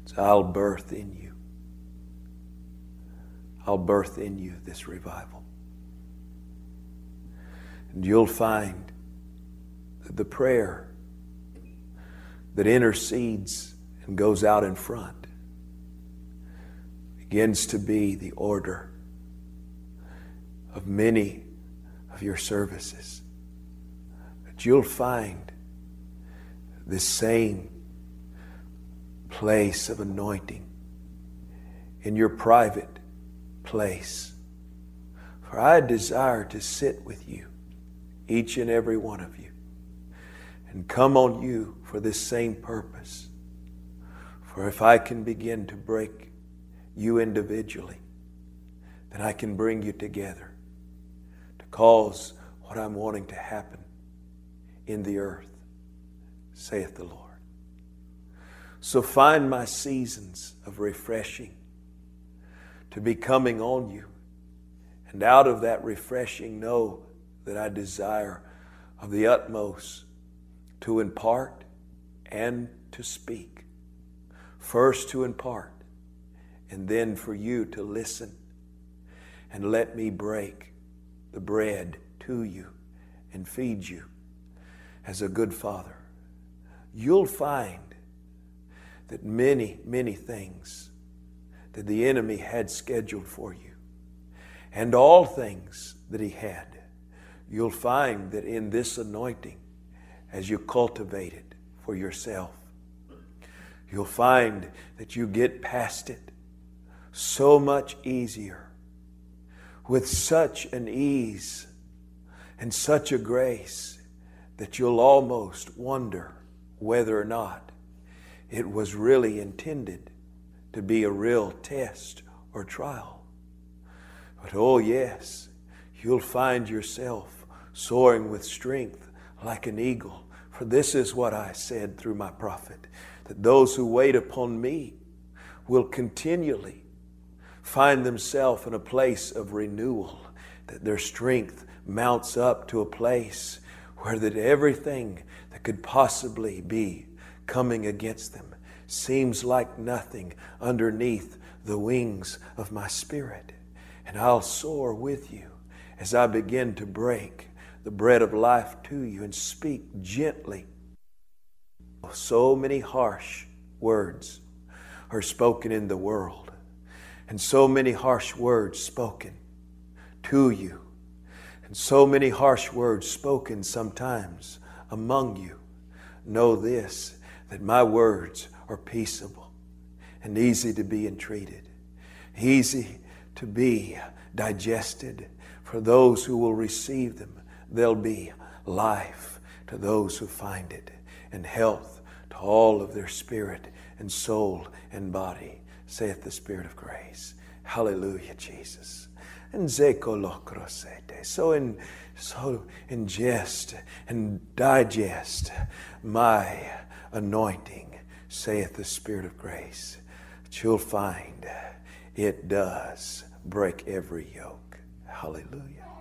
So I'll birth in you. I'll birth in you this revival. And you'll find that the prayer that intercedes and goes out in front begins to be the order of many of your services. That you'll find this same place of anointing in your private place. For I desire to sit with you, each and every one of you, and come on you for this same purpose. For if I can begin to break you individually, then I can bring you together to cause what I'm wanting to happen in the earth, saith the Lord. So find my seasons of refreshing to be coming on you. And out of that refreshing, know that I desire of the utmost to impart and to speak. First to impart, and then for you to listen and let me break the bread to you and feed you as a good father. You'll find that many, many things that the enemy had scheduled for you, and all things that he had, you'll find that in this anointing, as you cultivate it for yourself, you'll find that you get past it so much easier, with such an ease and such a grace that you'll almost wonder whether or not it was really intended to be a real test or trial. But oh yes, you'll find yourself soaring with strength like an eagle. For this is what I said through my prophet, that those who wait upon me will continually find themselves in a place of renewal, that their strength mounts up to a place where that everything that could possibly be coming against them seems like nothing underneath the wings of my spirit. And I'll soar with you as I begin to break the bread of life to you and speak gently. So many harsh words are spoken in the world, and so many harsh words spoken to you, and so many harsh words spoken sometimes among you. Know this, that my words are peaceable and easy to be entreated, easy to be digested. For those who will receive them, they'll be life to those who find it, and health to all of their spirit and soul and body, saith the Spirit of grace. Hallelujah, Jesus. And so ingest and digest my anointing, saith the Spirit of grace, that you'll find it does break every yoke. Hallelujah.